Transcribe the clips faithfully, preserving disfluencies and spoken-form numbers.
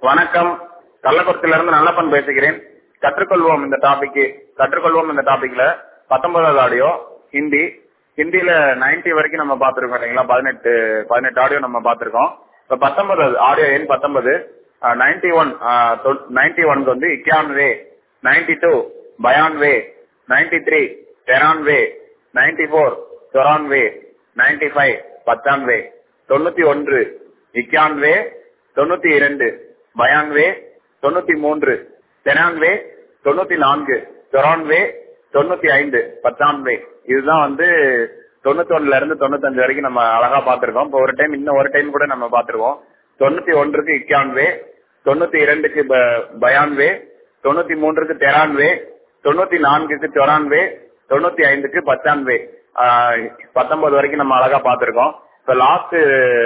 வணக்கம். கள்ளக்குறிச்சியிலிருந்து நல்லப்பன் பேசுகிறேன். கற்றுக்கொள்வோம் இந்த டாபிக் கற்றுக்கொள்வோம் இந்த டாபிக்ல பத்தொன்பதாவது ஆடியோ ஹிந்தி. ஹிந்தியில நைன்டி வரைக்கும் நம்ம பார்த்திருக்கோம் இல்லைங்களா? பதினெட்டு பதினெட்டு ஆடியோ நம்ம பார்த்திருக்கோம். இப்ப பத்தொன்பது ஆடியோ எண் பத்தொன்பது நைன்டி ஒன் நைன்டி ஒன்க்கு வந்து இக்யான்வே, நைன்டி டூ பயான்வே, நைன்டி த்ரீ தெரான்வே, நைன்டி போர் சொரான்வே, நைன்டி ஃபைவ் பச்சான்வே, தொண்ணூத்தி ஒன்று இக்யான்வே, தொண்ணூத்தி இரண்டு பயான்வே, தொண்ணூத்தி மூன்று தெரான்வே, தொண்ணூத்தி நான்கு சொரான்வே, தொண்ணூத்தி ஐந்து பச்சான்வே. இதுதான் வந்து தொண்ணூத்தி ஒண்ணுல இருந்து தொண்ணூத்தி அஞ்சு வரைக்கும் நம்ம அழகா பாத்திருக்கோம். இப்போ ஒரு டைம் இன்னும் ஒரு டைம் கூட நம்ம பாத்துருவோம். தொண்ணூத்தி ஒன்றுக்கு இக்யான்வே, தொண்ணூத்தி இரண்டுக்கு பயான்வே, தொண்ணூத்தி மூன்றுக்கு தெரான்வே, தொண்ணூத்தி நான்குக்கு சொரான்வே, தொண்ணூத்தி ஐந்துக்கு பச்சான்வே. பத்தொன்பது வரைக்கும் நம்ம அழகா பாத்திருக்கோம். இப்ப லாஸ்ட்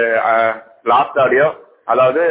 லாஸ்ட் ஆடியோ, அதாவது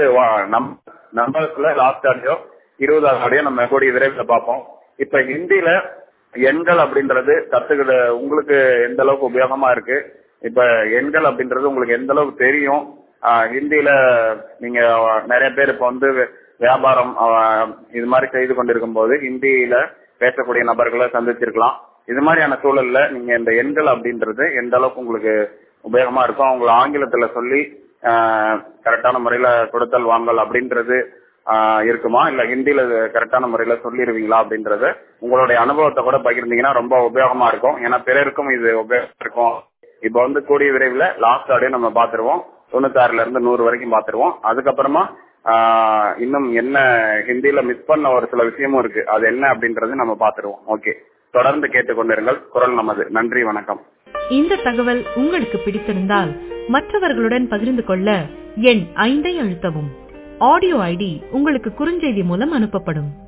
நம்பர்ஸ்ல லாஸ்ட் ஆடியோ இருபதாவது ஆடியோ நம்ம கூடிய விரைவில் பார்ப்போம். இப்ப ஹிந்தியில எண்கள் அப்படின்றது கத்துக்கிட உங்களுக்கு எந்த அளவுக்கு உபயோகமா இருக்கு, இப்ப எண்கள் அப்படின்றது உங்களுக்கு எந்த அளவுக்கு தெரியும். ஹிந்தியில நீங்க நிறைய பேர் இப்ப வந்து வியாபாரம் இது மாதிரி செய்து கொண்டிருக்கும் போது ஹிந்தியில பேசக்கூடிய நபர்களை சந்திச்சிருக்கலாம். இது மாதிரியான சூழல்ல நீங்க இந்த எண்கள் அப்படின்றது எந்த அளவுக்கு உங்களுக்கு உபயோகமா இருக்கும், அவங்களை ஆங்கிலத்துல சொல்லி கரெக்டான முறையில கொடுத்தல் வாங்கல் அப்படின்றது இருக்குமா, இல்ல ஹிந்தியில கரெக்டான முறையில சொல்லிடுவீங்களா அப்படின்றத உங்களுடைய அனுபவத்தை கூட பகிர்ந்தீங்கன்னா ரொம்ப உபயோகமா இருக்கும். ஏன்னா பிறருக்கும் இது உபயோகமா இருக்கும். இப்ப வந்து கூடிய விரைவில் லாஸ்ட் ஆடியோ நம்ம பாத்துருவோம். தொண்ணூத்தி ஆறுல இருந்து நூறு வரைக்கும் பாத்துருவோம். அதுக்கப்புறமா ஆஹ் இன்னும் என்ன ஹிந்தியில மிஸ் பண்ண ஒரு சில விஷயமும் இருக்கு, அது என்ன அப்படின்றது நம்ம பாத்துருவோம். ஓகே, தொடர்ந்து கேட்டுக்கொண்டிருங்கள். குரல் நமது. நன்றி, வணக்கம். இந்த தகவல் உங்களுக்கு பிடித்திருந்தால் மற்றவர்களுடன் பகிர்ந்து கொள்ள எண் ஐந்தை அழுத்தவும். ஆடியோ ஐடி உங்களுக்கு குறுஞ்செய்தி மூலம் அனுப்பப்படும்.